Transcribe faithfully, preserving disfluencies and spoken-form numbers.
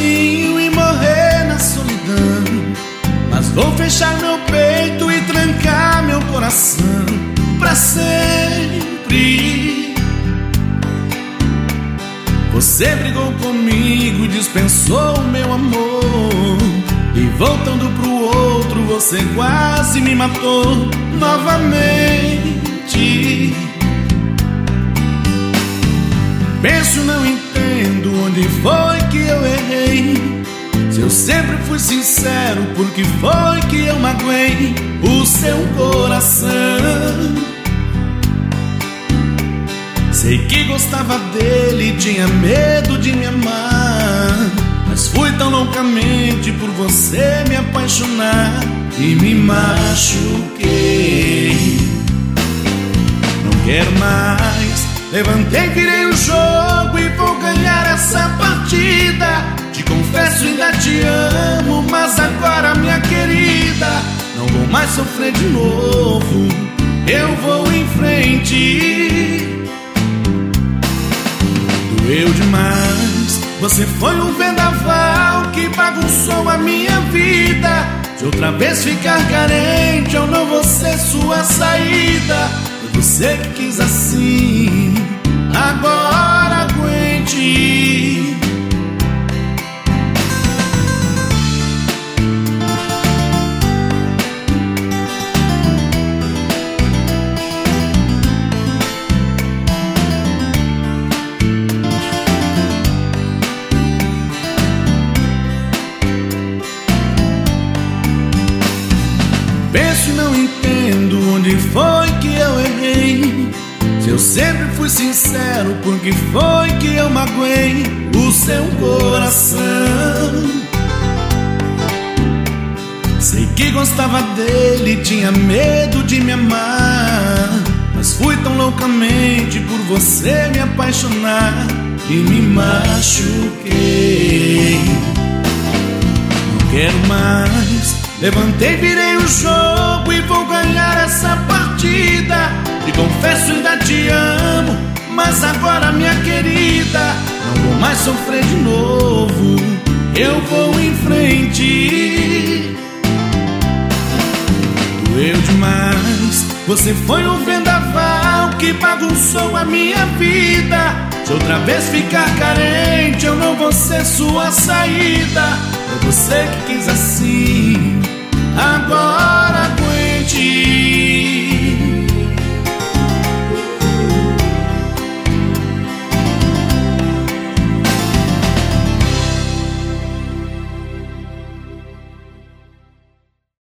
sozinho e morrer na solidão, mas vou fechar meu peito e trancar meu coração pra sempre. Você brigou comigo, dispensou o meu amor, e voltando pro outro você quase me matou novamente. Penso, não entendo onde foi que eu errei, se eu sempre fui sincero, por que foi que eu magoei o seu coração? Sei que gostava dele, tinha medo de me amar, mas fui tão loucamente por você me apaixonar e me machuquei. Não quero mais, levantei, virei o jogo e vou ganhar essa partida. Te confesso, ainda te amo, mas agora, minha querida, não vou mais sofrer de novo, eu vou em frente. Doeu demais, você foi um vendaval que bagunçou a minha vida. Se outra vez ficar carente, eu não vou ser sua saída. Foi você que quis assim, agora aguente. Penso e não entendo onde foi que eu errei, se eu sempre fui sincero, por que foi que eu magoei o seu coração? Sei que gostava dele, tinha medo de me amar, mas fui tão loucamente por você me apaixonar e me machuquei. Não quero mais, levantei, virei o jogo e vou ganhar essa partida. Te confesso, ainda te amo, mas agora, minha querida, não vou mais sofrer de novo, eu vou em frente. Doeu demais, você foi um vendaval que bagunçou a minha vida. Se outra vez ficar carente, eu não vou ser sua saída. Foi você que quis assim, agora aguente.